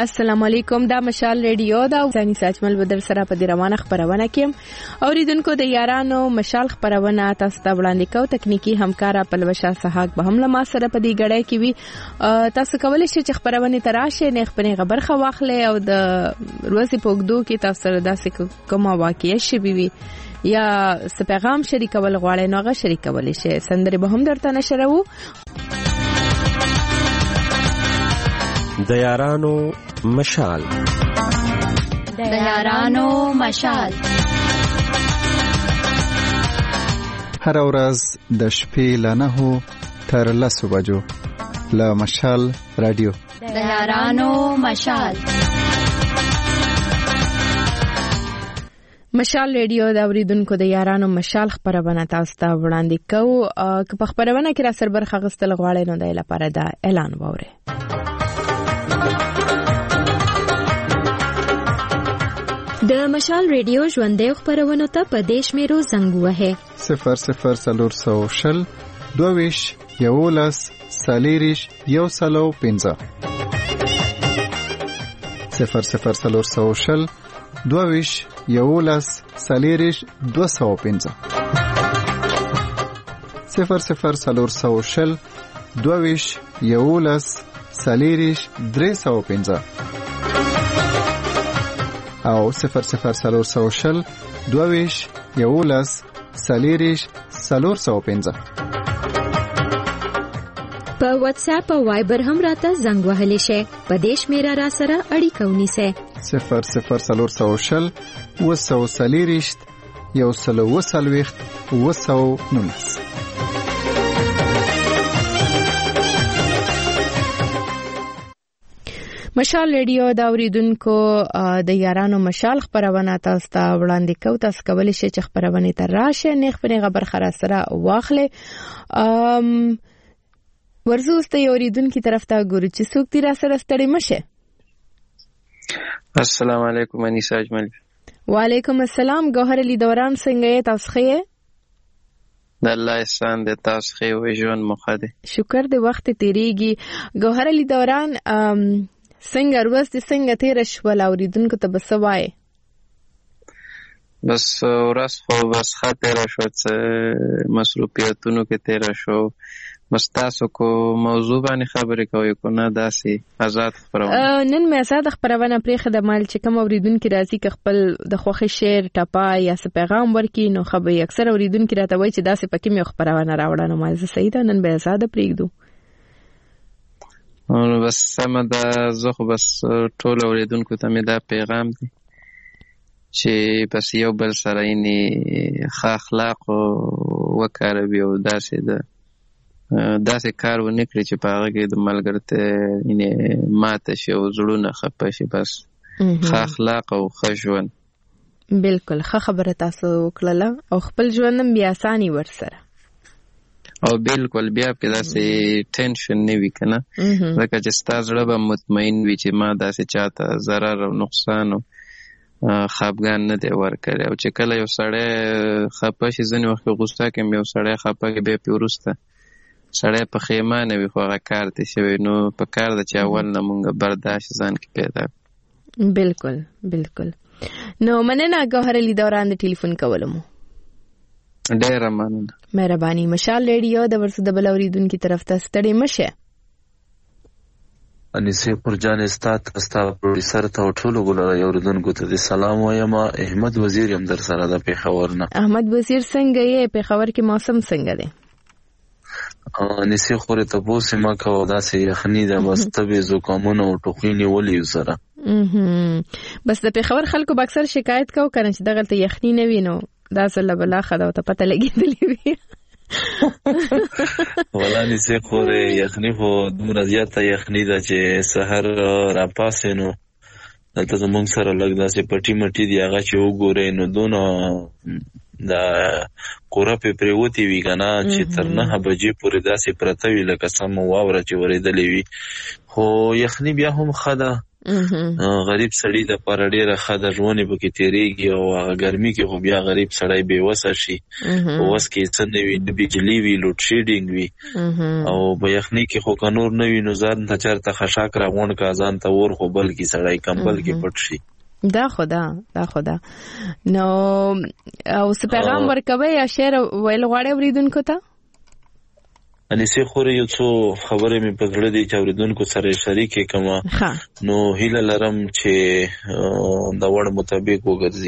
السلام علیکم. دا مشال ریډیو دا ځاني ساجمل بدر سره په دې روانه خبرونه کې اوریدونکو د یارانو مشال خبرونه تاسو ته وړاندې کوو. تکنیکی همکارا پلوشا سحاق به هم له ما سره په دې غړې کې وي. تاسو کولی شئ چې خبرونه تراشه نه خپلې خبر خواخلې او د ورځې په وګدو کې تاسو سره داسې کومه واقعي شي وي یا څه پیغام شریکول غواړئ نو هغه شریکولی شئ. سندرې به هم درته نشرو. د یارانو مشال د یارانو مشال هر ورځ د شپې له 9 تر 10 بجو له مشال رادیو د یارانو مشال. مشال ریډیو دا اوریدونکو د یارانو مشال خبرونه تاسو ته وړاندې کوو. که په خبرونه کې را سر برخه غستل غواړئ نو د لپاره دا اعلان ووري. د مشال ریډیو ژوندۍ خبرونه ته په دیش میرو زنګ وهه 0040 22 11 سالیریش یو سلو 15 0040 22 11 سالیریش 215 0040 22 11 سالیریش 315 او 0040 22 11 سالیریش 415. په واتس اپ او وایبر هم راته زنګ وهلی شي. په دیش میرا را سره اړیکه ونیسه 0040 وسو سالیریش یو سلو وسلويخت وسو نونس. مشال ریډیو دا اوریدونکو د یارانو مشال خبرونه تاسو ته وړاندې کوي. تاسو کولی شئ چې خبرونه تر راشه نه خپل خبر خره سره واخلې. ورزوسته اوریدونکو طرف ته ګورو چې څوک تیر سره ستړي مشه. السلام علیکم انیسا اجمل. وعلیکم السلام. گوهر علی دوران څنګه یې تاسو ښه؟ د الله احسان د تاسو ښه وي ژوند مخاده. شکر د وخت تیریږي. گوهر علی دوران څنګه ورځ دې څنګه تیر شول اوریدونکو ته بسوای؟ بس ورځ خو بس خاطر شو چې مصروفیتونو کې تیر شو. مستاسو کو موضوع باندې خبرې کوي کو نه داسې آزاد خبرونه. نن مې آزاد خبرونه پرې خدمال چې کوم اوریدونکو راځي ک خپل د خوخي شعر ټپا یا څه پیغام ورکي نو خبري اکثر اوریدونکو راته وایي چې داسې پکې مې خبرونه راوړل نو ما زه صحیح ده نن به آزاد پرېږدو. نو بس سم ده. زه خو بس ټول اوریدونکو ته مې دا پیغام دی چې بس یو بل سره یې ښه اخلاق وکاروي او داسې ده داسې کار ونه کړي چې په هغه کې د ملګرتیا یې ماته شي او زړونه خپه شي. بس ښه اخلاق او ښه ژوند. بالکل ښه خبره تاسو وکړله او خپل ژوند هم بیا اساني ورسره او بالکل بیا په داسې ټینشن نه وي کنه ځکه چې ستاسو زړه به مطمئن وي چې ما داسې چاته ضرر او نقصان او خفګان نه دی ورکړی. او چې کله یو سړی خپه شي ځینې وخت غوسه کوي یو سړی خپه کوي بیا پې وروسته سړی پښیمانه وي خو هغه کار دی شوی نو په کار ده چې اول نه مونږ برداشت ځان کې پیدا کړو. بالکل بالکل. نو مننه گوهر علی دوران د ټلیفون کولو مو. ډیره مننه. مهرباني. مشال ریډیو د ورسره د بل اوریدونکو طرف ته ستړي مشه. انیسه پرجان استاد پروډوسر ته ټولو ګلو اوریدونکو ته سلام وایم. احمد وزیر هم در سره د پیښور نه. احمد وزیر څنګه یې؟ پیښور کې موسم څنګه دی؟ انیسه خوري ته پوسې ما کو داسې یخنی ده بس تبې زکامونه او ټوخینې ولې سره. بس د پیښور خلکو به اکثر شکایت کوي کنه چې دغه ته یخنی نه وینو دا سره بلا خدا ته پته لګیدلې وي. ولانی سه خوري یخنی خو دومره زیاته یخنی ده چې سحر را پاسې نو دلته زمونږ سره لږ داسې پټي مټي دی هغه چې وګورئ نو دونه دا کورپې پریوتې وي که نه چې تر 9 بجې پورې داسې پرته وي لکه سم واوره چې ورېدلې وي خو یخني بیا هم ښه ده غریب سړی د پر ډیره خاطر ژوند به کې تیریږي او هغه ګرمي کې خو بیا غریب سړی بے وسه شي او وس کې څه نه وي، نه بجلی وي، لوډ شیډینګ وي او په یخني کې خو کنور نه وي نو ځان ته چرته خشاک راغون کا ځان ته ور خو بل کې سړی کمبل کې پټ شي. دا خدا نو او څه پیغام ورکوي یا شعر ویل غواړي اوریدونکو ته؟ انیسه خوري یو څو خبرې مې په زړه دي چې اوریدونکو سره شریکې کما نو هیله لرم چې د وړ مطابق وګرځي.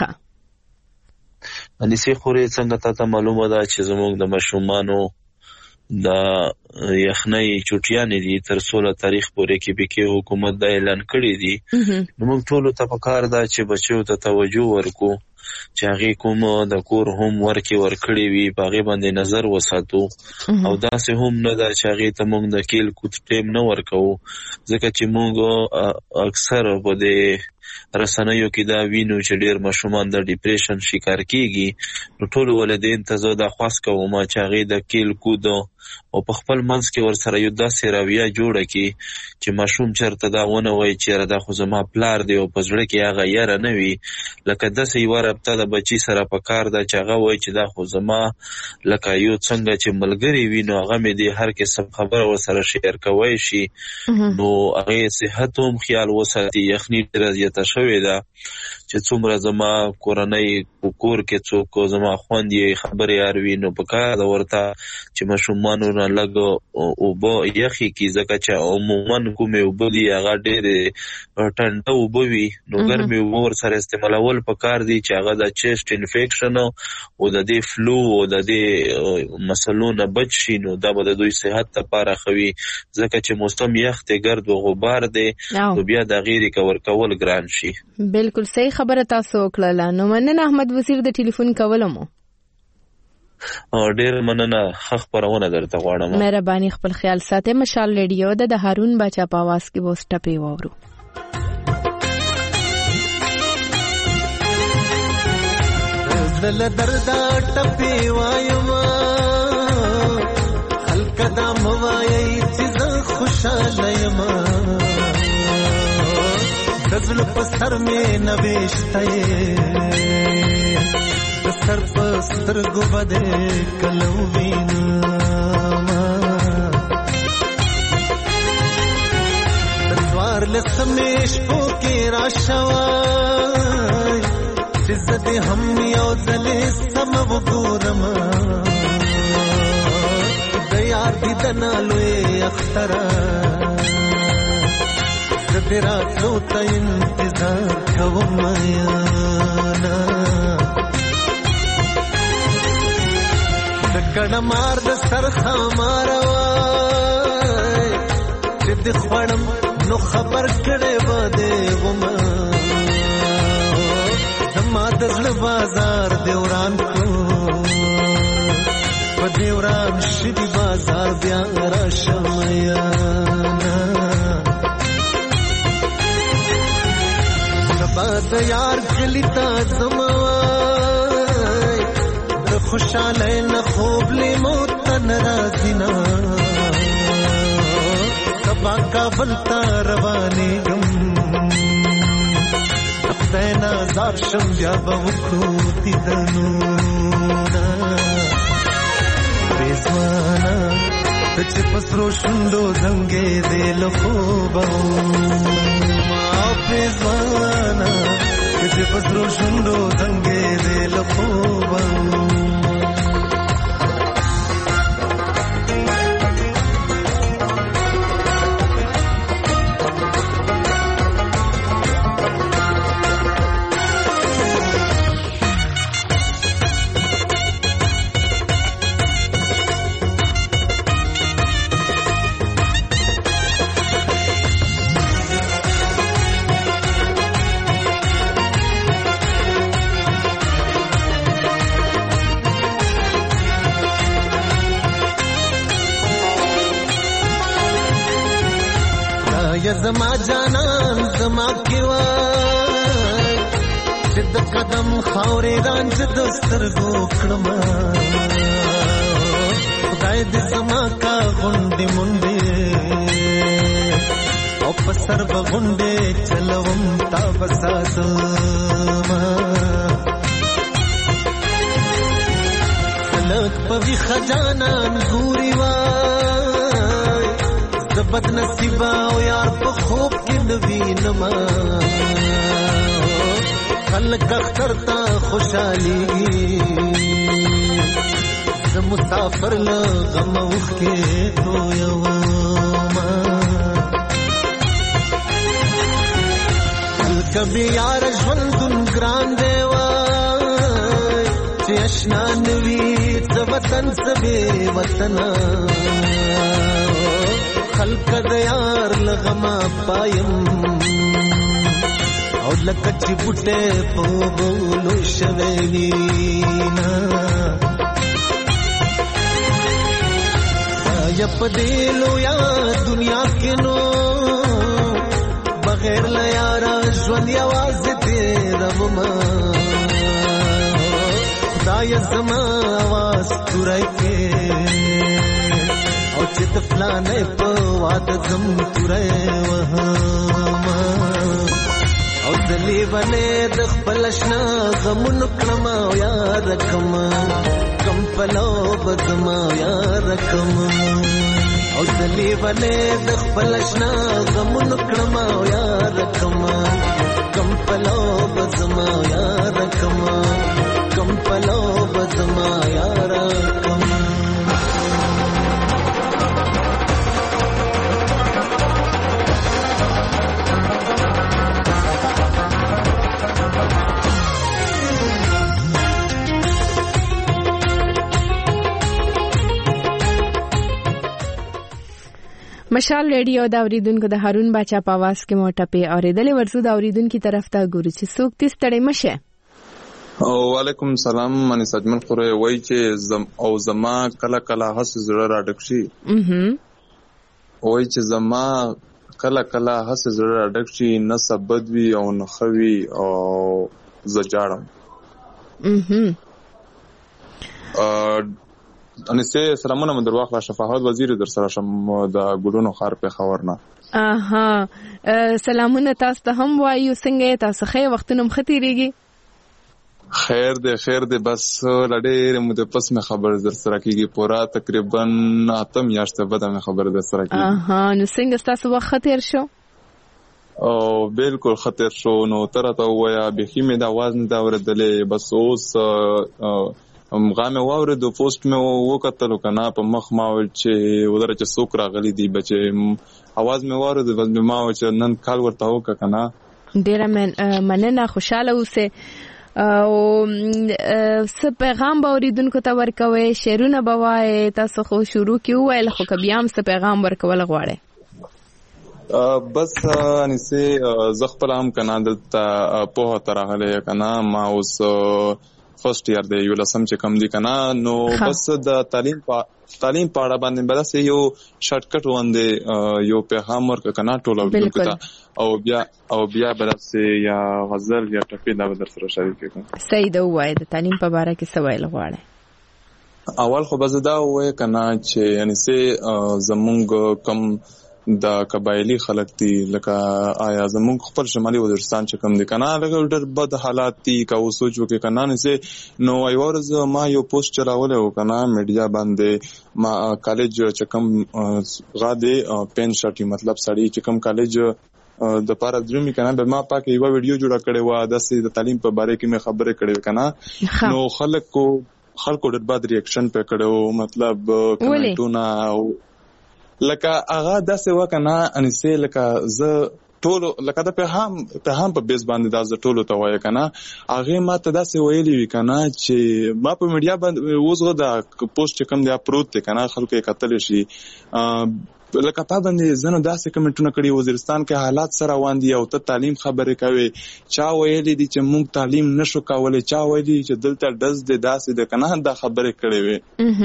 انیسه خوري څنګه ته معلومه ده چې زموږ د مشومانو د یخنۍ چټیانې دي تر 16 تاریخ پورې کې به کې حکومت دا اعلان کړی دی. موږ ټول ته پکار ده چې بچو ته توجه ورکو چې هغه کوم د کور هم ورکړي وي باغې باندې نظر وساتو او داسې هم نه دا چې هغه ته موږ د کېل کوت ټیم نه ورکو ځکه چې موږ اکثر په دې رسنیو کې دا وینو چې ډېر ماشومان د ډیپریشن شکار کیږي. نو ټول ولادین ته زه دا خواست کوم چې هغه د کېل کود او په خپل منځ کې ورسره یو داسې راویه جوړه کی چې ماشوم چرته دا ونه وای چې دا خو زما پلار دی او په زړه کې هغه یاره نه وي لکه داسې یو رابطه د بچی سره په کار ده چې هغه وای چې دا خو زما لکه یو څنګه چې ملګری وي نو هغه مې دی هر کس خبر ورسره شیر کوي شي نو هغه صحت هم خیال وساتي. یخني ډېره زیاته شوې ده چې څومره زما کورنۍ کور کې څوک زما خوندې خبرې اروي نو په کار ده ورته چې ماشومانو نه لږ اوبه یخي کې ځکه چې عموما کومې اوبه دي هغه ډېرې ټنډه اوبه وي نو ګرمې اوبه ورسره استعمالول په کار دي چې هغه د چیسټ انفیکشن او د دې فلو او د دې مسلو نه بچ شي نو دا به د دوی صحت لپاره ښه وي ځکه چې موسم یخ دی ګرد او غبار دی نو بیا د هغې ریکور کول ګران شي. بالکل صحیح خبره تاسو وکړله. نو مننه احمد وزیر د ټلیفون کولو مو. ډېر مننه ښه خپرونه درته غواړم. مهرباني خپل خیال ساتئ. مشال ریډیو د هارون باچا په आवाज کې وو سټپې واورو. زل دردا ټپې وایم خلک دا موایي چې زه خوشاله یم دزل پستر میں نوشته پستر پستر گو بده کلو وینا دسوار لسمیش پوکی راشوای عزت هم یو زلی سمو گورم دیا دیدنا لوی اخترا تیرا سوتا انتظار کوم یانا دکړه مار د سرخه ماروای چې د خوړم نو خبر کړي بده وما زما د زړه بازار دیوران کو په دیوران شي بازار بیا را شمایانا د یار کلی تا زموای د خوشاله نه خوب لی موت ناراضینا سبا کابل تا روانې غم خداینا زار شم بیا به وکوتی دنو بیزوانا چې پسرو شوندو زنګې دې لخوبو بیزوانا چې پسرو شوندو زنګې دې لخوبو زما جانان زما کیوای چې د قدم خاورې رانج د سترګو کړم خدای دې زما کا غونډې مونډې او پسر بغونډه چلوم تا بساتما خلق په خجانان ګوري وای زبد نصیب او یار په خوب کې نوی نما خلق اختر تا خوشالي ز مسافر ل غم وخ کې تو یو ما کبھی یار ژوندون ګران دی وای چې آشنا نوی ز وطن سبه وطن خلق د یار لغما پایم او لکه چې بوټه په بولو شوینا یا پدیلو یا دنیا کې نو بغیر لا یار ژوند یواز دې ربما خدای زما आवाज تورای کې او چې د فلانه په واده زم تورای وهما او دلی ولې د خپل شنا غمون کړم یار کم کم پلو بزما یار کم او دلی ولې د خپل شنا غمون کړم یار کم کم پلو بزما یار کم کم پلو بزما یار کم مشال ریډیو دا اوریدونکو د هارون باچا په आवाज کې موټه په اوریدلې ورزو دا اوریدونکو طرف ته ګوري چې څوک تیس تړي مشه. وعلیکم سلام منی سجمن خوره وای چې زما کله کله حس زړه را ډک شي وای چې زما کله کله حس زړه را ډک شي نه سبد وی او نه خوي او زجاړم ان سه سلامونه مدر واخلا شفاعت وزیر در سره شم د ګډونو خار په خبرنا سلامونه تاسو ته هم وایو څنګه تاسو خې وختونه مختيريږي خیر دې بس لډېر مو د پس مې خبر در سره کیږي پورا تقریبا اتم یاشته بعد مې خبر در سره کیږي نو څنګه تاسو وخت تیر شو او بالکل خطر شو نو تر ته وایا به خیمه د आवाज نه دا وردلې بس اوس غامه واوره د پوسټ مې وکړل کنه په مخ ما ول چې ودره چې څوک راغلي دی بچي आवाज مې واوره د بس ما و چې نن کال ورته وک کنه ډیر مننه خوشاله اوسه او څه پیغام به اوریدونکو ته ورکوي شعرونه به وای تاسو خو شروع کیوایل خو کبيام څه پیغام ورکول غواړي بس انسه زغپل هم کنه دلته په ترغله کنه ما اوس فرست ایئر دی یو لسم چې کم دی کنه نو بس د تعلیم پاړه باندې بلس یو شارټ کټ وندې یو پیغام ورک کنه ټول او بیا بلس یا غزل یا ټپی دا در سره شریک کوم صحیح دی وای د تعلیم په اړه کې څه ویل غواړي اول خو بس دا وای کنه چې یعنی سه زمونږ کم د قبایلی خلک دي لکه آیا زمونږ خپل شمالي وزیرستان چې کوم دي کنه لکه ډېر بد حالات دي کا وسوچ وکي کنه نه سه نو ایورز ما یو پوسټ چلاول او کنه میډیا باندې ما کالج چې کوم غاده پین شټي مطلب سړی چې کوم کالج د پاره درمي کنه به ما پاکه یو ویډیو جوړه کړې و د تعلیم په باره کې مې خبره کړې کنه نو خلکو ډېر بد ریاکشن په کړو مطلب کمنټونه لکه هغه داسې وکنه انسه لکه ز ټولو لکه د په هم په بیس باندې دا ز ټولو ته وای کنه هغه ماته داسې ویلي وی کنه چې ما په میډیا باندې وزغه دا پوسټ کوم دی اپروت کنه خلکو یې کتل شي لکه په باندې زنه داسې کمنټونه کړي وزیرستان کې حالات سره روان دي او ته تعلیم خبرې کوي چا ویلي دي چې موږ تعلیم نشو کولای چا ویلي چې دلته دز دي داسې د کنه دا خبرې کړي وي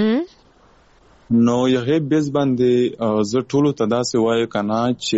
نو یغه بیس باندې ز ټولو تداسې وای کنه چې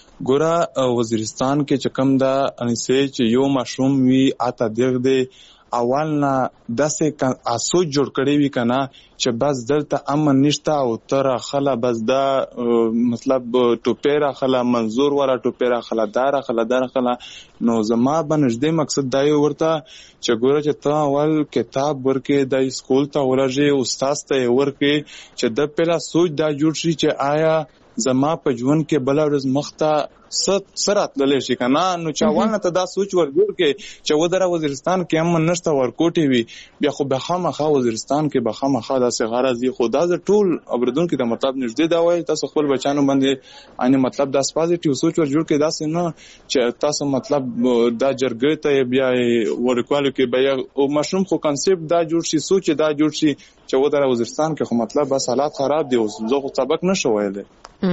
ګوره وزیرستان کې چې کم دا انسه چې یو مشروم وی اته دغه دی اول نه داسې سوچ جوړ کړی وي کنه چې بس دلته امن نشته او تر خلا بس دا مطلب ټوپیرا خلا منظور ولا ټوپیرا خلا دار خلا نو زما بنځدې مقصد دا یو ورته چې ګوره چې ته اول کتاب ورکې د سکول ته ورځي استاد ته ورکې چې د پیلا سوچ دا جوړ شي چې آیا زما په ژوند کې بل ورځ مخته سرات للی شي کنه نو چاوانه ته دا سوچ ورګور کې چې ودره وزیرستان کې هم نشته ورکوټي وي بیا خو به خامخا وزیرستان کې به خامخا د صغاره زی خدا ز ټول اوردون کې د مطلب نږدې دا وایي تاسو خپل بچانو باندې ان مطلب د پازیټیو سوچ ورجوړ کې داسې نه چې تاسو مطلب دا جرګې ته بیا ورکوالو کې بیا او مشروم خو کنسپټ دا جوړ شي سوچ دا جوړ شي چې ودره وزیرستان کې خو مطلب بس حالات خراب دي او زه خو سبق نشو ویلې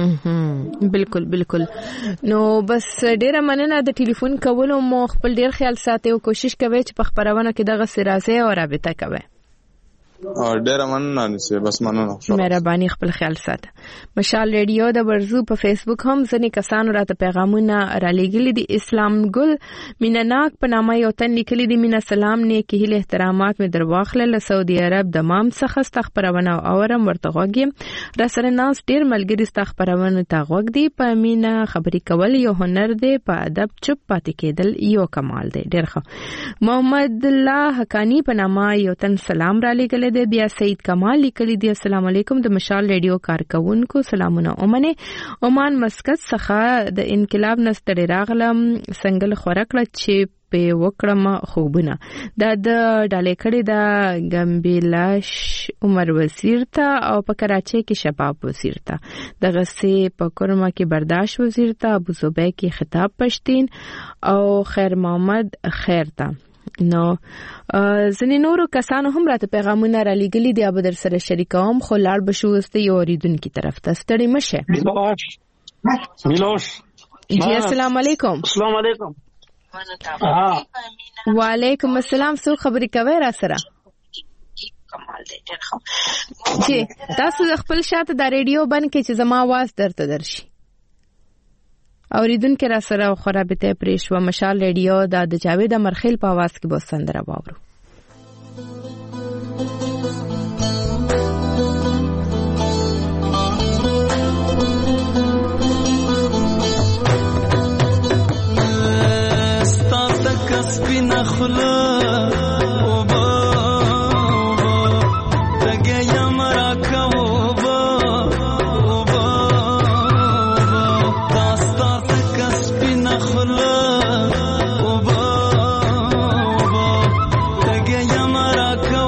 بالکل نو بس ډیره مننه د ټلیفون کولو مو خپل ډیر خیال ساتي او کوشش کوي چې په خبرونه کې دغه سرازه او رابطه کوي ډیره مننه نشي بس مننه مهرباني خپل خیال ساته مشال ریډیو د ورزو په فیسبوک هم ځنې کسانو راته پیغامونه را لېږلي دي اسلام ګل مینناک په نامه یو تن لیکلي دي مینا سلام نیکی هیله احترامات مې درواخله له سعودي عرب د مام څخه خبرونه اورم ورته غوږی را سره ناس ډیر ملګری خبرونه تا غوږ دي په مینا خبري کول یو هنر دی په ادب چپ پاتې کېدل یو کمال دی ډیر ښه محمد الله حقانی په نامه یو تن سلام را لېږلی د بیا سید کمال لیکلی دی السلام علیکم د مشال ریډیو کارکونکو سلامونه اومنه عمان مسقط څخه د انقلاب نستړي راغلم څنګه خورکړه چې په وکړم خوبونه د ډالې کړي د ګمبیلاش عمر وزیر ته او په کراچۍ کې شباب وزیر ته د غسې په کورما کې برداشت وزیر ته ابو زبیر کې خطاب پښتين او خیر محمد خیر ته نو ځنې نورو کسانو هم راته پیغامونه را لېږلي دي به در سره شریکوم خو لاړ به شو اوس د یو اورېدونکي طرف ته ستړي مشه میلوش جی السلام علیکم السلام علیکم وعلیکم السلام څو خبرې کوي را سره جی تاسو خپل شاته د ریډیو بند کې چې زما आवाज درته درشي اوریدونکو را سره خرابته پریشو مشال ریډیو د جاوید امرخیل په आवाज کې به سندره واورو ستا تک سپینا خلا Maraka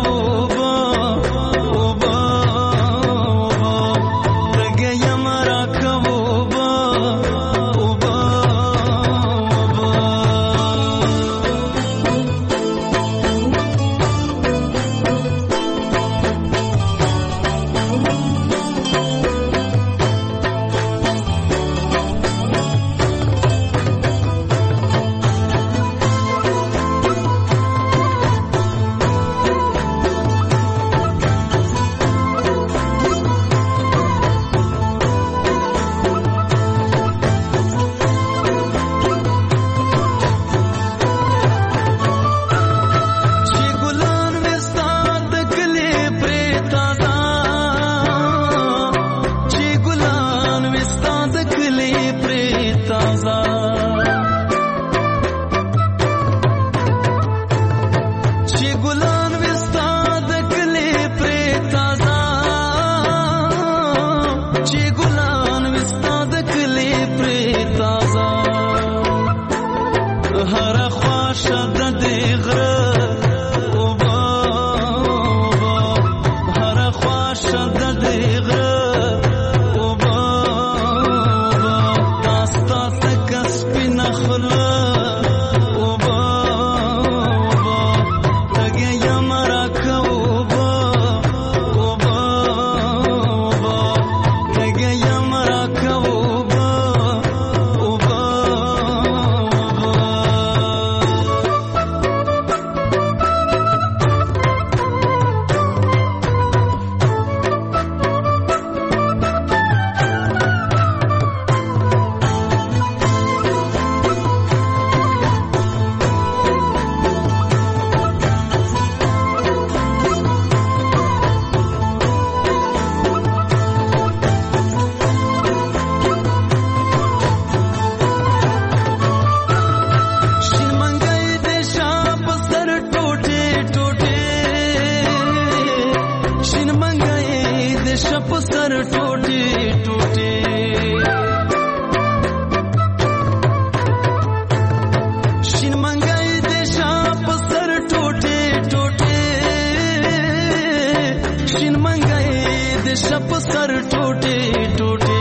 شین منګي د شپ سر ټوټه ټوټه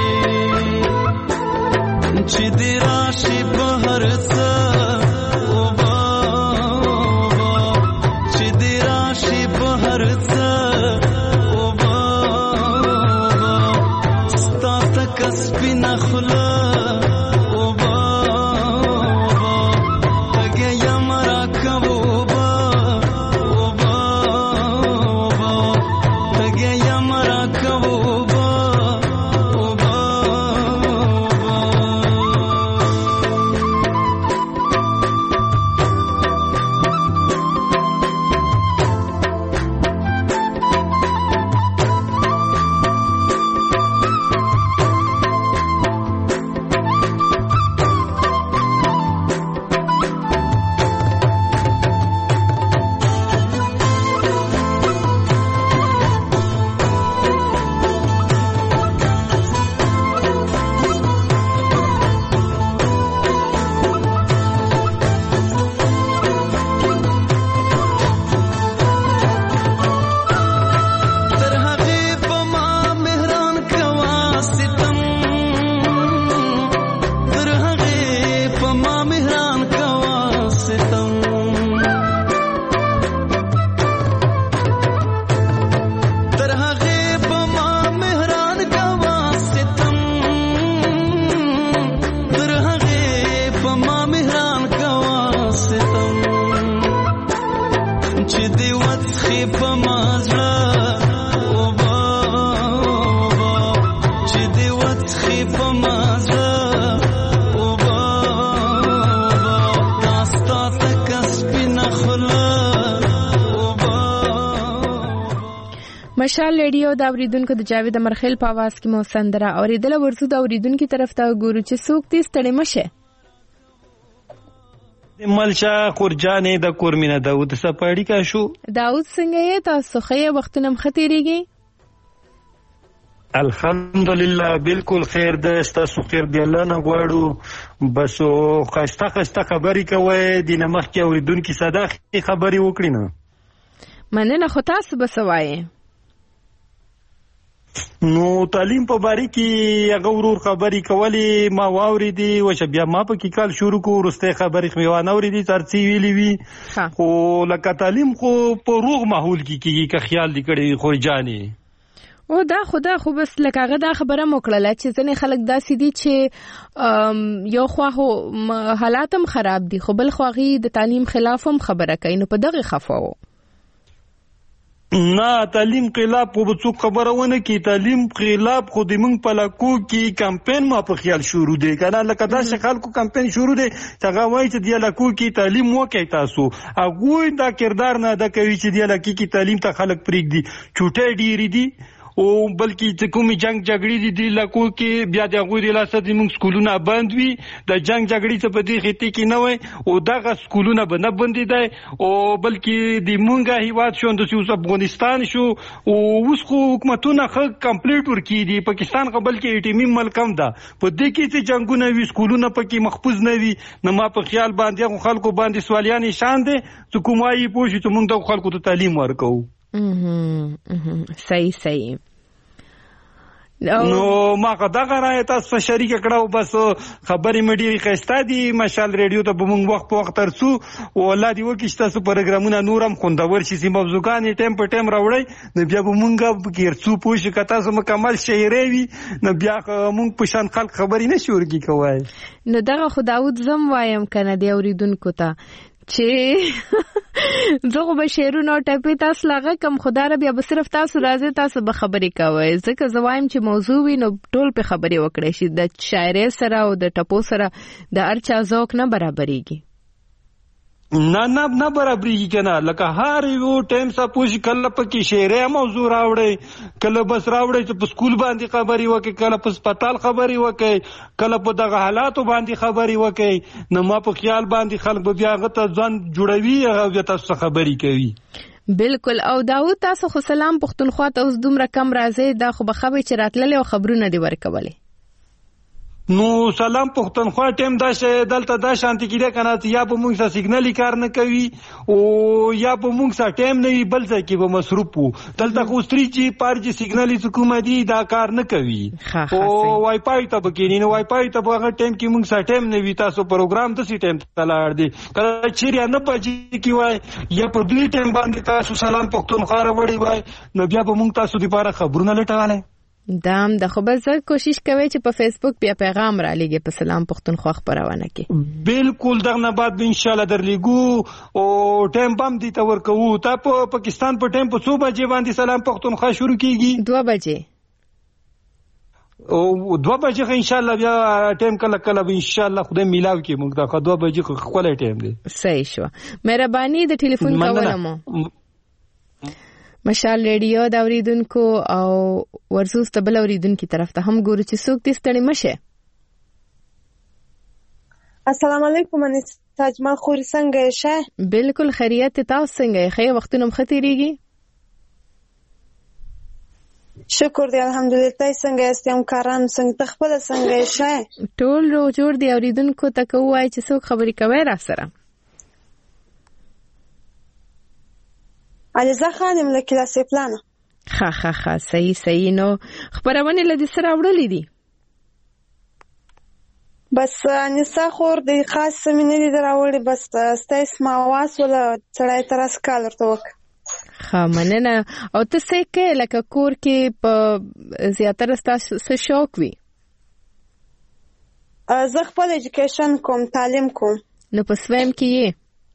چې د راشي بهر څه او با چې د راشي بهر څه او با ستا تکس بنا خلا او با تګه یمرا کبو با او با تګه یمرا کبو با او با مشال ریډیو د اوریدونکو د جاوید مرخیل په आवाज کې مو سندره اوریدل ورزو د اوریدونکو طرف ته ګورو چې څوک دې ستړي مشه ملشا خورجانې د کورمینه داود سپاړی کا شو داود څنګه یې تاسو خې وختونه مختيريږي الحمدلله بالکل خیر ده تاسو خیر دی الله نه غواړو بس خسته خبرې کوي د نمخ کې اوریدونکو صداقت خبرې وکړي نه مننه خو تاسو بسوایې نو تعلیم په باره کې هغه ورور خبرې کولې ما واورېدې و چې بیا ما په کې کال شروع کو ورسته خبرې خو وانه اورېدې ترڅی ویلې وی خو لکه تعلیم خو په روغ ماحول کې کیږي که خیال دې کړی خو جانې او دا خدا خو بس لکه دا خبره موکړه چې ځنې خلک داسې دي چې یو خو حالاتم خراب دي خو بل خو غي د تعلیم خلاف هم خبره کوي نو په دغه خفاو نه تعلیم خلاف خو به څوک خبره ونه کی تعلیم خلاف خو د موږ په لکو کې کمپاین ما په خیال شروع دی کنه لکه دا خلکو کمپاین شروع دی څنګه وایي چې د لکو کې تعلیم وکړي تاسو هغه دا کردار نه دا کوي چې د لکو کې تعلیم ته خلک پریږدي چوټه ډیری دي او بلکې چې کومي جنگ جګړې دي لکو کې بیا د غوړي لاسه د موږ سکولونه بند وي د جنگ جګړې څخه په دې خېټه کې نه وي او دغه سکولونه به نه بندي دي او بلکې د موږ هیواد شوند چې اوس افغانستان شو او اوس خو حکومتونه خو کمپلیټ ورکی دي پاکستان خو بلکې ایټمی ملک هم ده په دې کې چې جنگونه وي سکولونه پکې محفوظ نه وي نو ما په خیال باندې خلکو باندې سوالیان نشان دي چې کومای پوښي چې موږ د خلکو ته تعلیم ورکو صحیح نو ما غدغه راي تاسو شریک کړهو بس خبرې مې ډېری ښایسته دي مشال ریډیو ته به موږ وخت په وخت ترڅو او الله دې وکړي چې تاسو پروګرامونه نورم خوندور شي چې موضوعګانې ټیم په ټیم راوړئ نو بیا به موږ ګرڅو پوښ که تاسو مکمل شعرې وي نو بیا موږ په شان خلک خبرې نه شورګي کوي نو دغه خو داود زم وایم کنه دی اوریدونکو ته چې زغه به شعرونه ټپې تاسو لاغه کم خدای بیا به صرف تاسو راځي تاسو به خبرې کوئ ځکه زوایم چې موضوع وي نو ټول په خبرې وکړي شي د شاعرۍ سره او د ټپو سره د ارچا ذوق نه برابرېږي نه برابرېږي کنه لکه هر یو ټایم سپوږی کله پکې شعري موضوع راوړي کله بس راوړي چې په سکول باندې خبري وکړي کله په هسپتال خبري وکړي کله په دغه حالاتو باندې خبري وکړي نو ما په خیال باندې خلک بیا غته ځان جوړوي او تاسو خبري کوي بالکل او داود تاسو خو سلام پښتونخوا ته اوس دومره کم راځي دا خو به خبرې چې راتللې او خبرونه دی ورکولې نو سلام پښتونخوا ټیم دا دلته دا شانتي کیده کنه یا په موږ سره سیګنال کار نه کوي او یا په موږ سره ټیم نه وي بل ځای کې به مصروف وو دلته خو ستري چې پارجي سیګنال حکومتي دا کار نه کوي او وای فای ته بکینی نو وای فای ته په هغه ټیم کې موږ سره ټیم نه وي تاسو پروګرام ته سي ټیم ته لاړ دي کله چیرې نه پځي کی وای یا په دې ټیم باندې تاسو سلام پښتونخوا راوړي وای نو بیا به موږ تاسو لپاره خبرونه لټواله دام د خو بل ځل کوشش کوي چې په فیسبوک بیا پیغام را لګي په سلام پښتونخوا خبرونه کې بالکل دغه بعد ان شاء الله درلګو او ټیم بم دي تور کوو تا په پاکستان په ټیم په 2 بجې باندې سلام پښتونخوا شروع کیږي 2 بجې او 2 بجې ان شاء الله بیا ټیم کله ان شاء الله خدای میلاو کې موږ دا 2 بجې خپل ټیم دی صحیح شو مهرباني د ټلیفون کولمو مشال ریډیو دا اوریدونکو او ورزوس ته بل اوریدونکو طرف ته هم ګورو چې څوک دې ستړي مشه السلام علیکم ان تاجمل خوري څنګه شه بالکل خیریت تاسو څنګه یې خیر وختونه مختيريږي شکر دی الحمدلله تاسو څنګه یاست هم کاران څنګه تخپل څنګه شه ټول رو جوړ دی اوریدونکو ته کوی چې څوک خبري کوي را سره علیزه خانم له کلاسې پلان ها صحیح نو خبرونه لدی سره وړلې دي بس نسا خور د خاص سمینری دراوړي بس ستایس ما واس ولا چړای ترس کال ورته وک مننه او ته څه کې لکه کور کې په زیاتره ستاسو شوق وي زه خپل ایجوکیشن کوم تعلیم کوم نو په سویم کې یې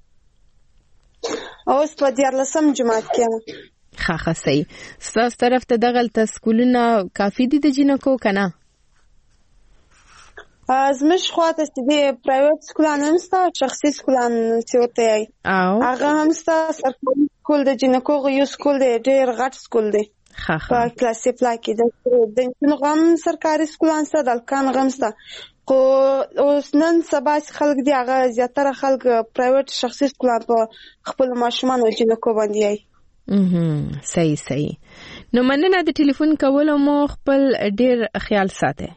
اوس په 14 جماعت کې ښه صحیح ستاسو طرف ته دغلته سکولونه کافي دي د جنکو کنه زمش خواته چې دی پرایویت سکولان هم ستا شخصي سکولان چې وته ای هغه هم ستا سرکاري سکول د جنکو یو سکول دی ډېر غټ سکول دی په کلاسې پلا کې د غم سرکاري سکولان ستا د الکان غم ستا خو اوس نن سبا خلک دی هغه زیاتره خلک پرایویت شخصي سکولان په خپل ماشومان او جنکو باندې ای صحیح نو مننه د ټلیفون کولو مو خپل ډېر خیال ساته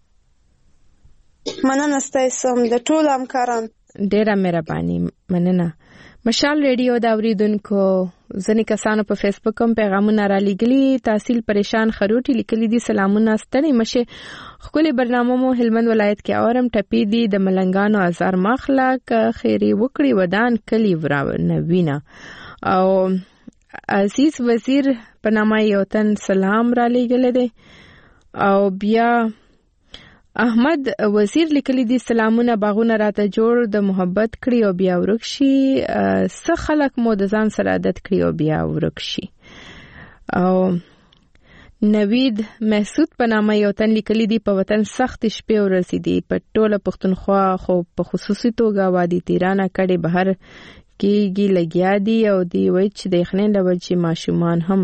مننه ستاسو د ټول همکاران ډېره مهرباني مننه مشال ریډیو دا اوریدونکو ځنې کسانو په فیسبوک هم پیغامونه را لګلي تحصیل پریشان خروټي لیکلي دي سلامونه ستړي مشه خپل برنامه مو هلمند ولایت کې اورم ټپي دي د ملنګانو ازار مخلق خیری وکړي ودان کلی ورنوینه او عزیز وزیر په نامه یو تن سلام را لګل دي او بیا احمد وزیر لیکلی دي سلامونه باغونه راته جوړ د محبت کړی او بیا ورکشي څه خلک مو د ځان سره عادت کړی او بیا ورکشي او نوید محسود په نامه یو تن لیکلی دي په وطن سخت شپې ورسې دي په ټوله پښتونخوا خو په خصوصي توګه وادي تیرانه کړي بهر کېږي لګیا دي او دی وای چې د خنین د وجې ماشومان هم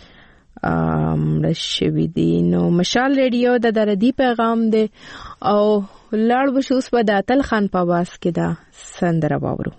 شوی دی نو مشال ریډیو د دردی پیغام دی او لړ بشوس په داتل خان په واس کې دا سندره واورو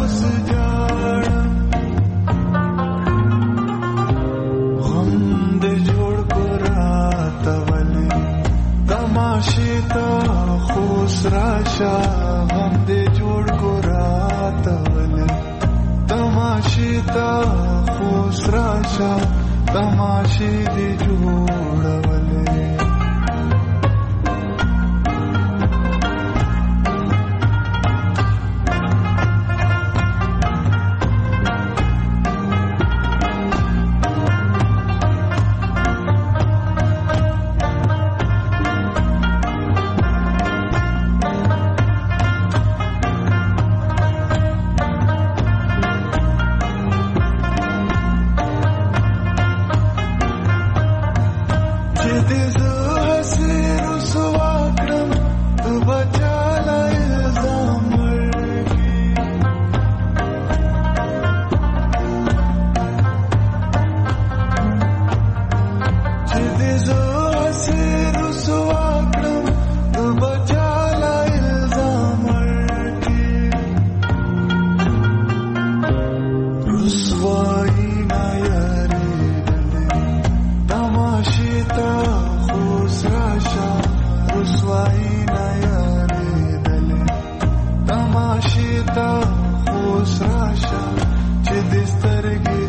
غم د تماشیتا خوش راشه چې د سترګې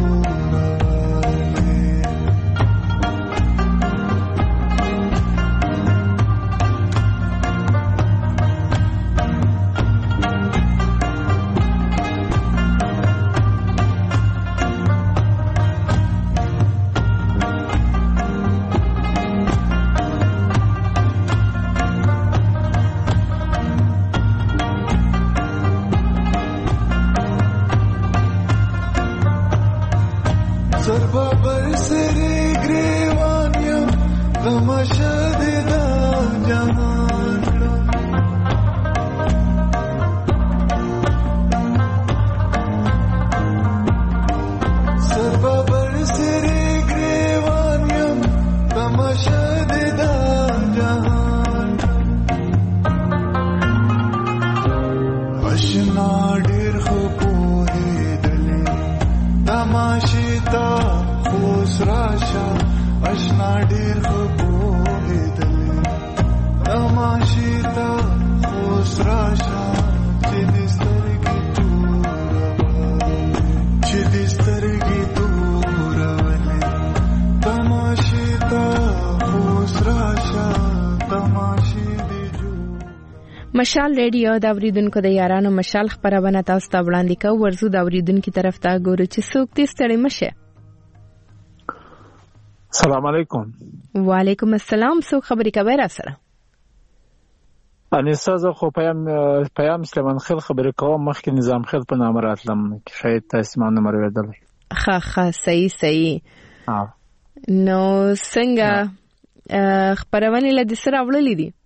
مشال ریډیو د اوریدونکو د یارانو مشال خبرونه تاسو ته وړاندې کوي. ورزو د اوریدونکو طرف ته ګورو چې څوک دې ستړي مشه. السلام علیکم. وعلیکم السلام. څوک خبرې کوي را سره؟ انیسا زه خو پیام سلیمان خیل خبرې کوم. مخکې نظام خیل په نامه راتلم چې شاید تاسو ما نمبر ورډلې. ښه صحیح. نو څنګه خبرونه له دې سره وړلې دي؟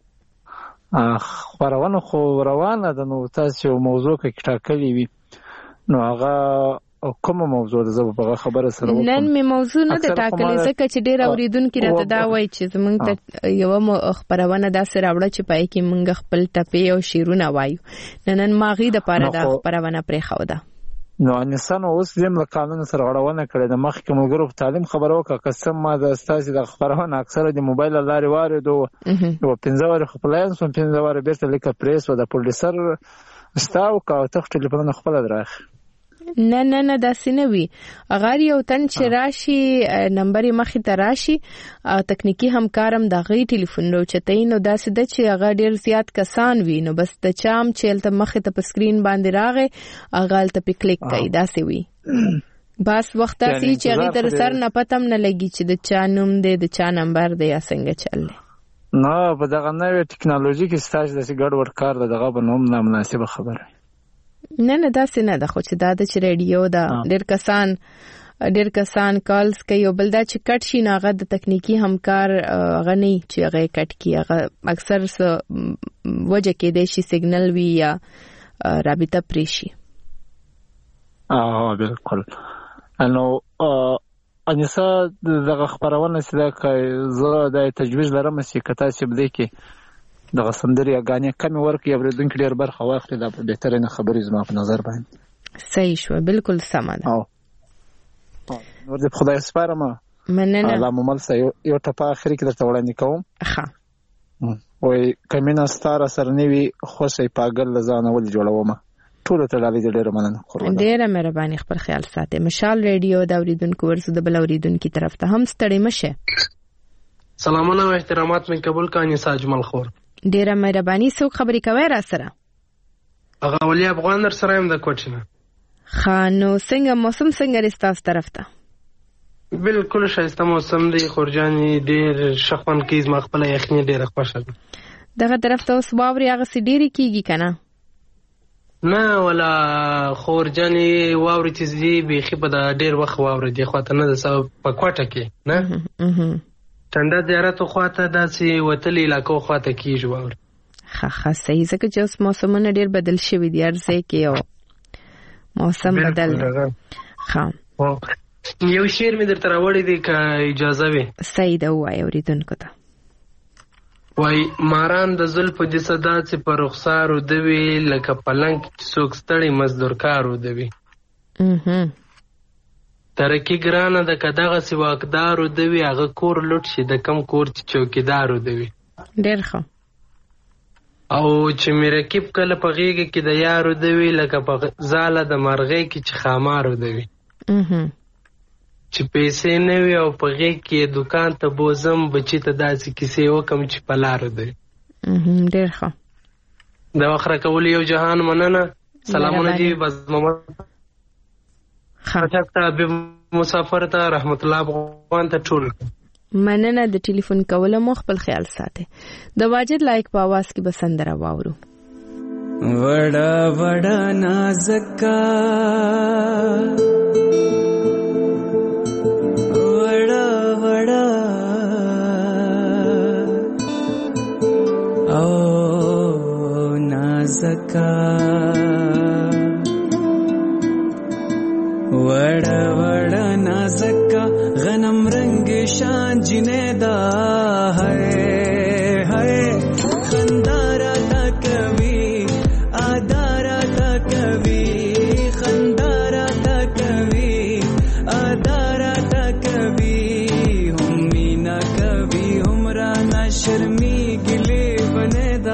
خبرونه خو روانه ده. نو تاسو یو موضوع کې ټاکلې وي، نو هغه کومه موضوع ده؟ زه په خبره سره وکم. نن می موضوع نه ده ټاکلې، ځکه چې ډېر اوریدونکو راته دا وایي چې زمونږ ته یو خبرونه داسې راوړه چې پای کې مونږ خپل ټپې او شیرونه وایو. نن ماغي د پاره دا خبرونه پرې خو ده. نو انسان اوس زم له قانون سره غړونه کړې د مخکې ملګرو په تعلیم خبره وکړه. قسم ما د استاد د خبرونه اکثره د موبایل لارې واردو او 15 ور خپلایان سم 15 ور بیرته لیکه پریس او د پولیسر استاو کا ته ټلیفون خپل دراخ. نه دا سينوي اگر یو تن چې راشي نمبر مخې ته راشي تکنیکی همکارم د غي ټلیفون نو چتای نو دا سده چې هغه ډیر زیات کسان وي، نو بس د چام چلته مخې ته په سکرین باندې راغی اغال ته په کلیک کوي. دا سی وي بس وخت اسی چې هغه تر سر نه پتم نه لګي چې د چا نوم دی د چا نمبر دی یا څنګه چللی. نو په دغه نوې ټکنالوژي کې ستاسو د ګډ ور کار دغه په نوم نامناسبه خبره نه دا څنګه ده. خو چې دا د ریډیو دا ډېر کسان کالز کوي او بل دا چې کټ شي ناغه د تکنیکی همکار غني چې هغه کټ کی هغه اکثر وجه کې د شي سیګنل وی یا رابطه پریشي. بالکل. انو انیسا دغه خبرونه چې دا زه د تجویز لرم چې کته چې بده کې دغه سندري غانې کم ورکې اوریدونکو ډیر برخه واخلي. دا په بهتره نه خبرې زما په نظر باندې صحیح شو. بالکل سم ده. ورته خدای سپارم. مننه. الله ممل سه یو ټپه اخر کې درته وړاندې کوم. وای کمینا ستاره سرنیوي خو سي پاگل لزانه ول جوړومه ټول ته لاله ډېر مننه. ډېر مهرباني. خپل خیال ساتئ. مشال ریډیو د اوریدونکو ورسو د بل اوریدونکو طرف ته هم ستړي مشه. سلامونه او احترامات من قبول کاني ساجمل خور. ډیره مهرباني. څوک خبرې کوي را سره؟ هغه ولي افغان در سره هم د کوچنه. خانو څنګه موسم څنګه رستاس طرف ته؟ بالکل شایسته موسم دی. خورجاني ډیر شخوان کیز مخبله یخنی ډیره خوښه ده. دغه طرف ته اوس واوري هغه سډيري کیږي کنه؟ نه ولا خورجاني واوري چې دی بيخي په ډیر وخت واوري دی خواته نه د سبب په کوټه کې نه څنګه زیارت خواته داسې وتلې علاقو خواته کیږي واوري. ښه صحیح. ځکه چې اوس موسمونه ډیر بدل شوي دي ارزه کې او موسم بدل. ښه یو شعر می درته راوړی دی که اجازه وي؟ صحیح ده ووایه اوریدونکو ته. وای ماران د زلفو د صدا چې په رخسارو دوي لکه پلنګ چې څوک ستړي مزدورکارو دوي. ترکی ګرانه د کداغه سی واکدارو دوي هغه کور لوټ شي د کم کور چې چوکیدارو دوي. ډېر ښه. او چې مې رکیب کله په غېږه کې د یارو دوي لکه په ځاله د مرغۍ کې چې خامارو دوي چې پیسې نه وي او په غېږ کې دکان ته بوزم بچي ته داسې کیسې وکم چې په لارو دوي. ډېر ښه. د وخت راکولو یو جهان مننه. سلامونه دي بس محمد خاطر ته حبیب مسافر ته رحمت الله افغان ته ټول مننه د ټلیفون کولو مو خپل خیال ساتئ. د واجد لایک په आवाज کې بسندره واورو. وڑا وڑا نازکا وڑا وڑا او نازکا وڑا وڑا نازکا غنم رنگ شان جنیدا ہے خندارا تا کبھی آدارا تا کبھی خندارا تا کبھی آدارا تا کبھی ہمی نہ کبھی ہمرا نہ شرمی گلے بنیدا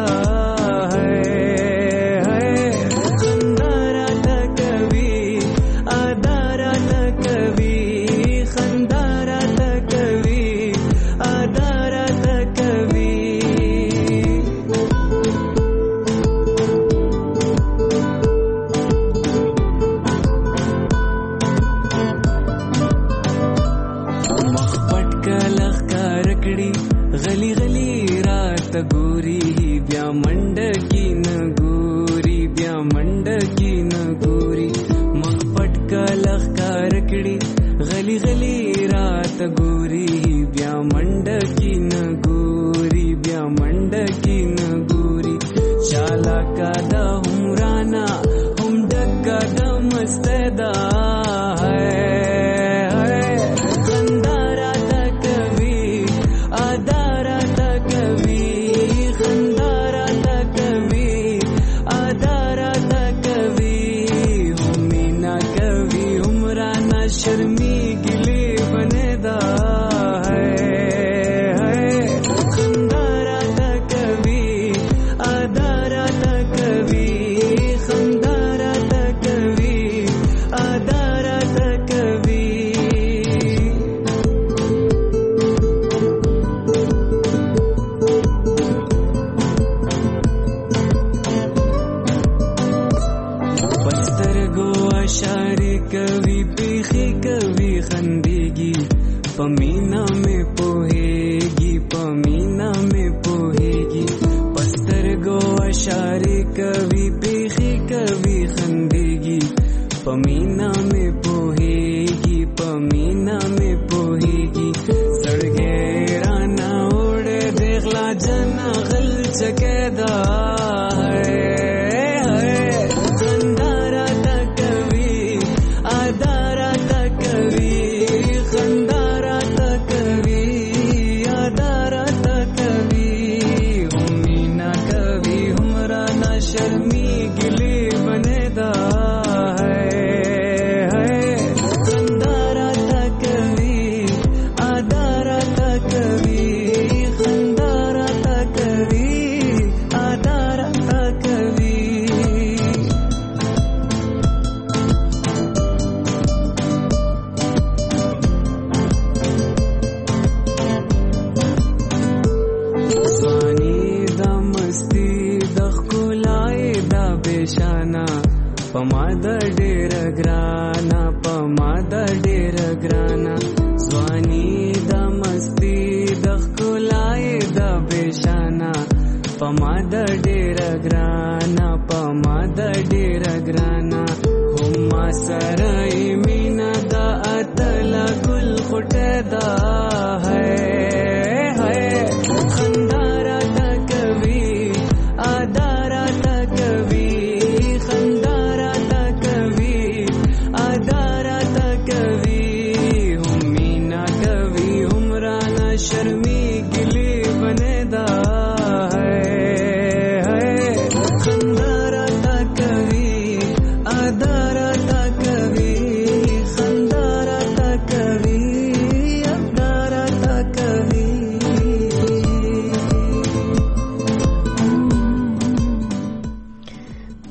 कभी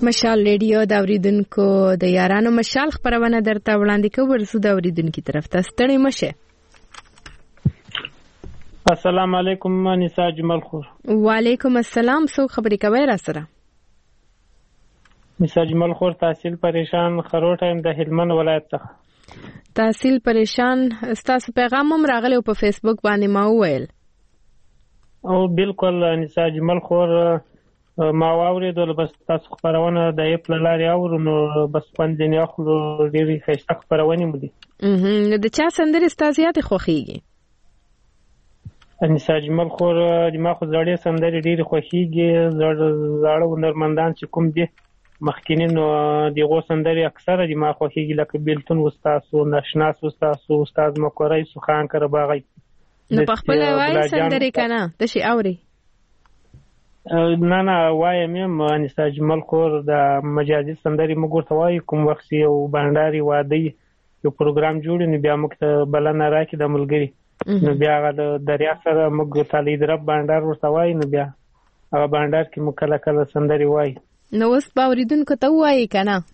مشال ریډیو د اوریدونکو د یارانو مشال خبرونه درته وړاندې کوو ورسو د اوریدونکو طرف ته ستړي مشه. السلام علیکم انیسا جمال خور. وعلیکم السلام. څو خبرې کوي را سره؟ انیسا جمال خور تحصیل پریشان خروټه د هلمند ولایت څخه. تحصیل پریشان ستاسو پیغام هم راغلی په فیسبوک باندې ما وویل. او بالکل انیسا جمال خور ما واورېدل بس تاسو خبرونه د ایپ له لارې اورو نو بس باندې نه اخلو ډېرې ښایسته خبرونې مو دي. نو د چا سندرې ستا زیاتې خوښېږي؟ انیسا جمال خور ما خو زړې سندرې ډېرې خوښېږي. زاړه هنرمندان چې کوم دي مخکیني نو دغو سندرې اکثره دي ما خوښېږي لکه بیلتون وستاسو، ناشناس وستاسو، استاد مکوری، سوخان کرباغی. نو په خپله وایي سندرې که نه تشې اورې؟ نه وایم یم انیسا جمال خور د مجازي سندرې موږ ورته وایو کوم وخت یو بانډاري واده یو پروګرام جوړي نو بیا موږ ته بلنه راکړي د ملګري نو بیا هغه د دریا سره موږ ته لیدرب بانډار ورته وایي نو بیا هغه بانډار کې موږ کله کله سندرې وایي. نو اوس به اورېدونکو ته ووایي که نه؟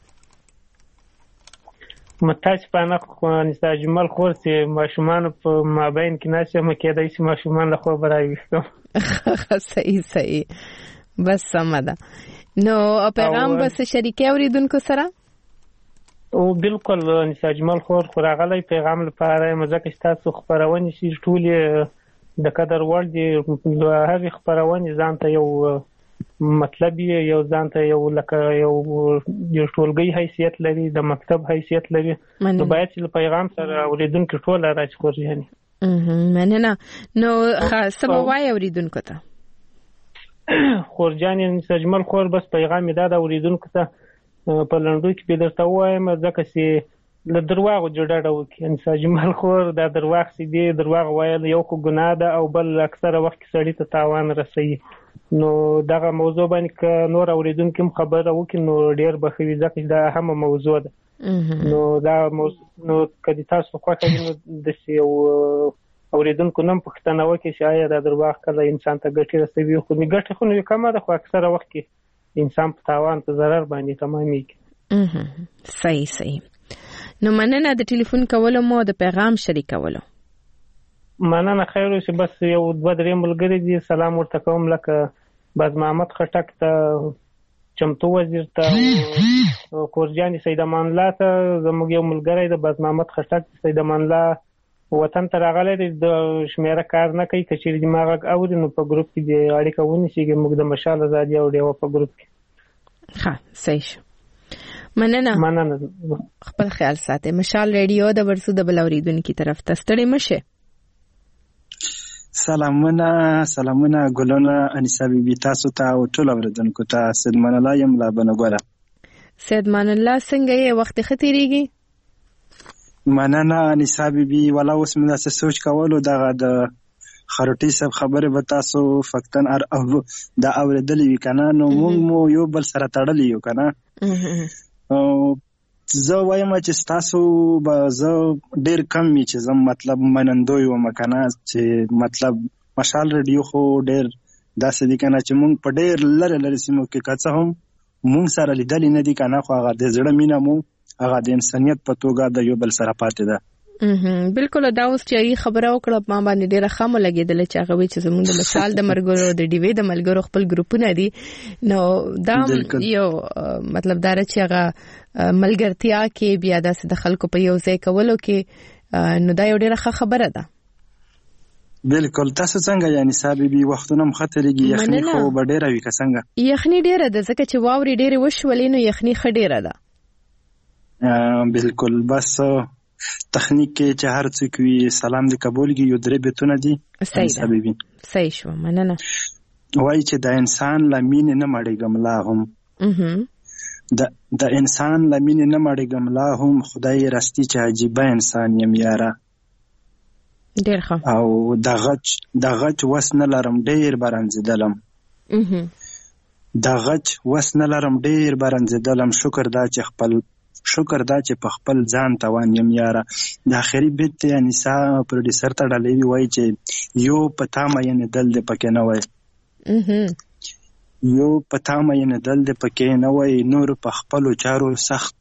متاسفانه انیسا جمال خور چې ماشومانو په مابین کې ناست یم کېدای شي ماشومان له خوبه راویښتم. صحیح بس سمه ده. نو پیغام بس شریکې اورېدونکو سره؟ او بالکل انیسا جمال خور خو راغلی پیغام لپاره یم ځکه چې تاسو خپرونې چې ټولې د قدر وړ دي. هغې خپرونې ځان ته یو مطلب یو ځان ته یو لکه یو ټولګۍ حیثیت لري، د مکتب حیثیت لري نو باید چې له پیغام سره اورېدونکي ټوله راشي خورجانې. مننه. نو څه به وایي اورېدونکو ته؟ خورجانې انیسا جمال خور بس پیغام یې دا د اورېدونکو ته په لنډو کې به درته ووایم ځکه چې له درواغو ډډه وکړي. انیسا جمال خور دا درواغ چې دی درواغ ویل یو خو ګناه ده او بل اکثره وخت کې سړي ته تاوان رسوي. نو دغه موضوع باندې که نور اورېدونکي هم خبره وکړي نو ډېر به ښه وي ځکه چې دا اهمه موضوع ده. نو دا نو که د تاسو خوښه وي نو داسې یو اورېدونکو نه هم پوښتنه وکړي چې آیا دا درواغ کله انسان ته ګټې رسوي. خو ګټې خو نو کمه ده خو اکثره وخت کې انسان په تاوان په ضرر باندې تمامېږي. صحیح. نو مننه د ټلیفون کولو مو د پیغام شریکولو. مننه. خیر اوسې بس یو دوه درې ملګري دي سلام ورته کوم لکه باز محمد خټک ته، چمتو وزیر ته، کورجاني سید امان الله ته. زموږ یو ملګری د باز محمد خټک سید امان الله وطن ته راغلی دی د شمیره کار نه کوي که چېرې زما غږ اوري نو په ګروپ کې د اړیکه ونیسي موږ د مشال ازادي او ډیوه په ګروپ کې. ښه صحیح شو. مننه. خپل خیال ساتئ. مشال ریډیو د ورسو د بل اورېدونکي طرف ته ستړي مشه. سلامونه ګلونه انیسا بیبي تاسو ته او ټول اورېدونکو ته. سید مان الله یم لا بنګوره. سید مان الله څنګه یې وخت ښه تېرېږي؟ مننه انیسا بیبي. والا اوس مې داسې سوچ کولو دغه د خروټي صاحب خبرې به تاسو فقطن دا اورېدلې وي که نه نو موږ مو یو بل سره تړلي یو که نه. زه وایم چې ستاسو به زه ډېر کم وي چې زه مطلب منندوی وم که نه چې مطلب مشال ریډیو خو ډېر داسې دي که نه چې موږ په ډېر لرې سیمو کې که څه هم موږ سره لیدلې نه دي که نه خو هغه د زړه مینه مو هغه د انسانیت په توګه د یو بل سره پاتې ده. بالکل دا اوس چې خبره وکړه ما باندې ډېره ښه مو لګېدله چې هغه وایي چې زموږ د مشال د ملګرو د ډیوې د ملګرو خپل ګروپونه دي نو دا یو مطلب دا چې هغه ملګرتیا کې بیا داسې د خلکو په یو ځای کولو کې نو دا یو ډېره ښه خبره ده. بالکل. تاسو څنګه یعنی صاحبي وختونه مختلفي یخني خو به ډېره وي که څنګه؟ یخني ډېره ده ځکه چې واورې ډېرې وشولې نو یخني ښه ډېره ده. بالکل. بس تخنیک کې چې هر څوک وي سلام دې قبول کی یو درې بیتونه دي. صحیح شو. مننه. وایي چې د انسان لمین نه مړېږم لا هم د انسان لمین نه مړېږم لا هم خدای راستی چې عجیبه انسان یم یاره. ډېر ښه. او د غچ وس نه لرم ډېر برنځېدلم. د غچ وس نه لرم ډېر برنځېدلم. شکر دا چې په خپل ځان توان یم یاره. د آخري بیت ته انیسا پروډیوسر ته ډالۍ وایي چې یو په تا مینې دل دې پکې نه وای. یو پتا مې نه دل د پکې نه وای نور په خپلو چارو سخت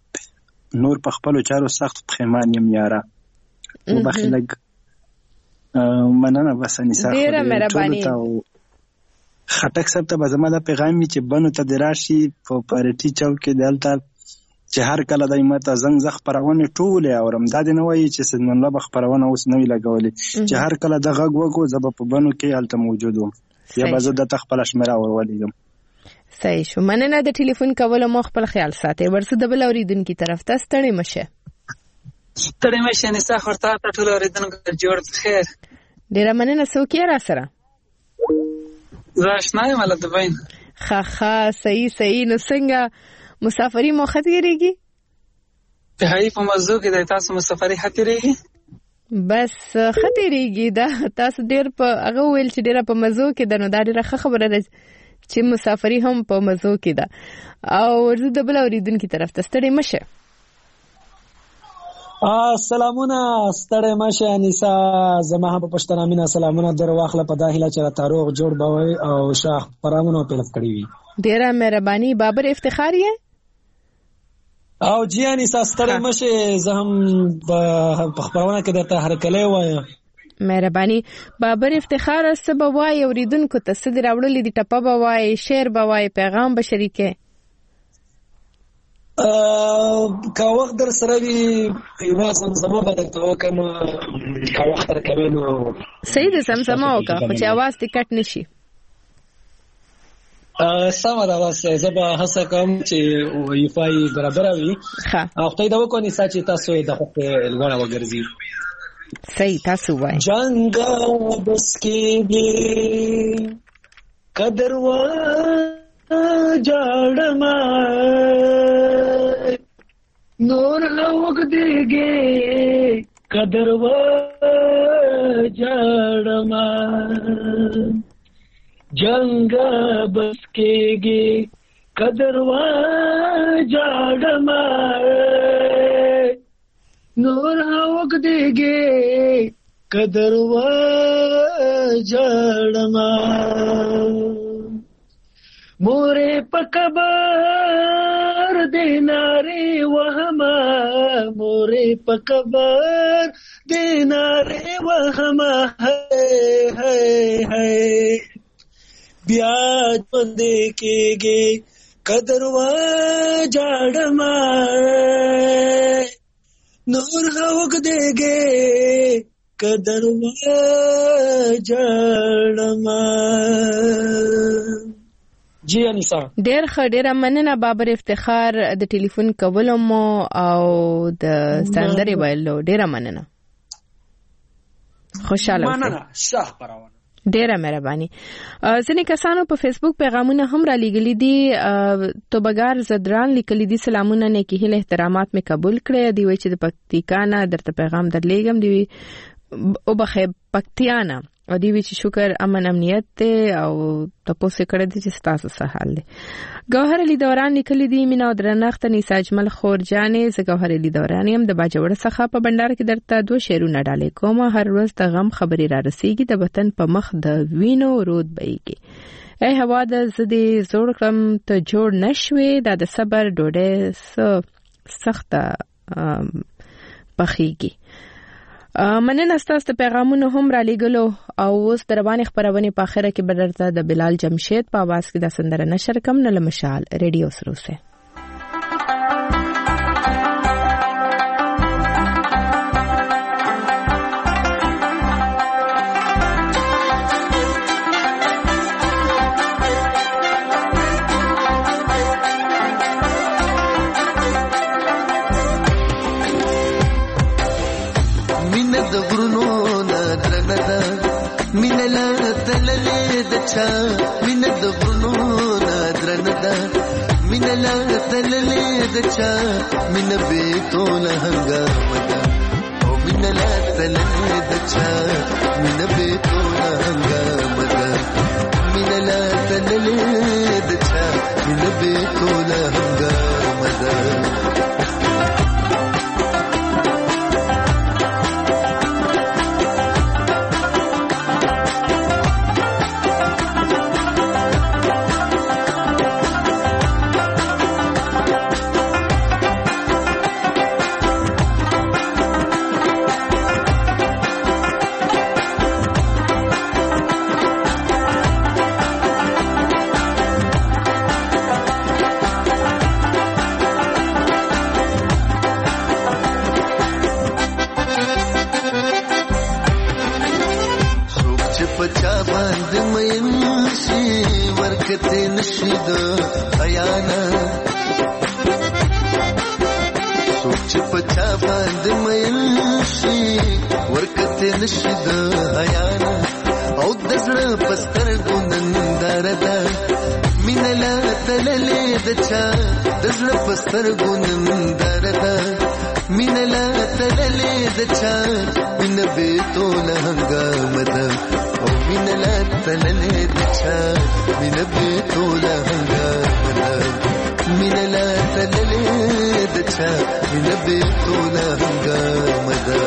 پښیمان یم یاره وبخلګ مننه بس انیسا ډیره مهرباني خټک صاحب ته به زما دا پیغام چې بنو ته د راشي په پارټي چوک کې دلته چې هر کله د ماته زنګ زخ خبرونه ټوله اورم دا نه وایي چې سن الله به خبرونه اوس نه لګولې چې هر کله د غږ وګو زب په بنو کې الته موجود وم یا به زه د تخپل شمره ورولېږم. صحیح شو. مننه د ټلیفون کولو مو خپل خیال ساتي. ورسره د بل اوریدونکو طرف ته ستړي مشه نسا خورتا ته ټول اوریدونکو جوړ خیر. ډیره مننه. څوک یې را سره؟ زه آشنایم ول د بین. خا صحیح. نو څنګه مسافری مو خطرېږي؟ هاي په مزو کې د تاسو مسافری خطرېږي؟ بس خطرېږي دا تاسو ډیر په هغه ویل چې ډیر په مزو کې د نو دا ډیره خبره ده چې مسافری هم په مزو کې ده. او ورته د بل اوریدونکو طرف ته ستړي مشه. سلامونه ستړي مشه انیسا زما په پښتنه مینا سلامونه در واخله په داخله چې را تاروغ جوړ بوي او شاخ پرامونو پیلف کړی وي. ډیره مهرباني. بابر افتخار یې او جی انیسا ستړي مشه زه هم په خبرونه کې درته هرکلی وایم. مهرباني. بابر افتخار سبا وای اوریدونکو ته صدر راوړلې دي ټپه به وای شعر به وای پیغام به شریکه کا وخت در سره وی یو زمزمه به درته وکم کا وخت راکوینو صحیح ده زمزمه وکړه خو چې आवाज دې کټ نشي. سمه ده بس زه به هڅه کوم چې وایفای برابر وي. او خدای دا وکړي چې تاسو یې د خپل لوړه وګرځي. صحیح تاسو وای. جنگ بس کېږي قدر وا جاړما نور لوګ دیږي قدر وا جاړما جنگ بس کېږي قدر وا جاړما نور لوګ دیږي قدر وا جاړما مورې پکبر دیناري وهما مورې پکبر دیناري وهما هي بیا ژوند کېږي قدر وا جاړما نور هوګ دیږي قدر وا جاړما. جی انیسا ډیر ډیره مننه بابر افتخار د ټلیفون کولو مو او د سندري ویلو ډیره مننه. خوشاله مننه شاه پرونه. ډیره مهرباني. ځینې کسانو په فیسبوک پیغامونه هم را لېږلي دي. توبګار زدران لیکلي دي سلامونه نیکی هیله احترامات مې قبول کړې دی وای چې د پکتیکانا درته پیغام درلېږم دی او بخې پکتیانا او دی وی چې شکر امن امنیت ته او تاسو کړه دي چې تاسو څه حال دي. گوهر علی دوران لیکلي دي مینا درنښت نیسا اجمل خورجانې ز گوهر علی دوران يم د باجوړ څخه په بندر کې درته 2 شعرونه ډالې کوم. هر ورځ د غم خبري را رسیږي د وطن په مخ د وینو رود بېږي. ای هوا د زدي زوړ کم ته جوړ نشوي د صبر ډوډۍ سخته پخېږي. مننه ستاسو پیغامونه هم را لېګلو او اوس دروانې خبرونه په اخره کې بدرته د بلال جمشید په आवाज کې د سندره نشر کم نه لمشال ریډیو سروسه. مين د غرونو درنده مين لا تللې دچا مين به توله هنګامه او مين لا تللې دچا مين به توله هنګامه مين لا تللې دچا مين به توله هنګامه. ورکته نشي د حیانا سوچ پچا باندې مې شي ورکته نشي د حیانا او د زړه پستر ګوندندار ده مینلا تللې د چا د زړه پستر ګوندندار ده مینلا تللې د چا مین به تول هنګام ده او مینلا تللې د چا مین به تول هنګام ده مینلا تللې د چا مین به تول هنګام ده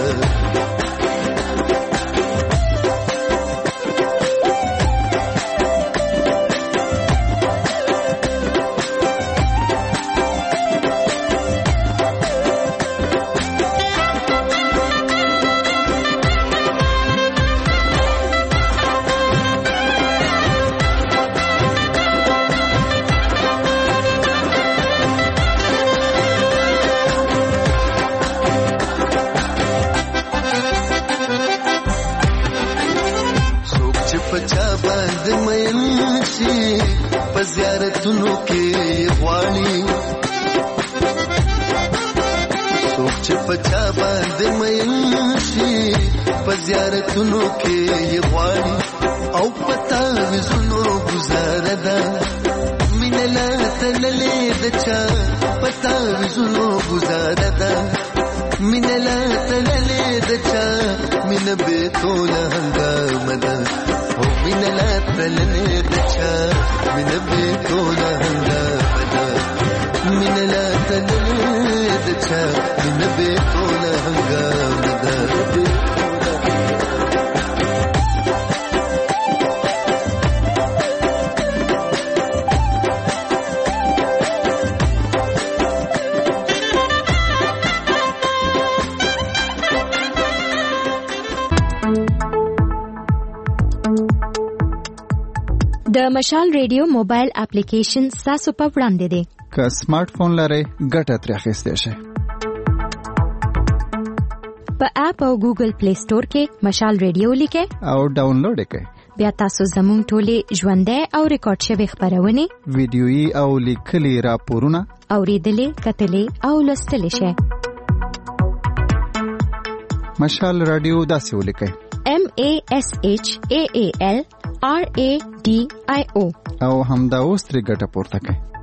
زیارتونو کې غواړي سوچ پچا باندې مې شي په زیارتونو کې غواړي او پتا وزونو گزار ده مینلا تللې د چا پتا وزونو گزار ده مینلا تللې د چا مین به تول هنګام ده او مینلا تللې د چا مین به تول هنګام ده مینلا تللې د چا مین به تول هنګام ده د مشال ریډیو موبایل اپلیکیشن تاسو په وړاندې دی که سمارټ فون لرئ ګټه ترې اخیستی شئ په اپ او ګوګل پلی سٹور کې مشال ریډیو لیکئ او ډاونلوډ یې کړئ بیا تاسو زموږ ټولې ژوندۍ او ریکارډ شوي خپرونې ویډیويي او لیکلي راپورونه اورېدلې کتلې او لوستلی شئ مشال رادیو داسې ولیکئ MASHAAL RADIO او همدا اوس ترې ګټه پورته کړئ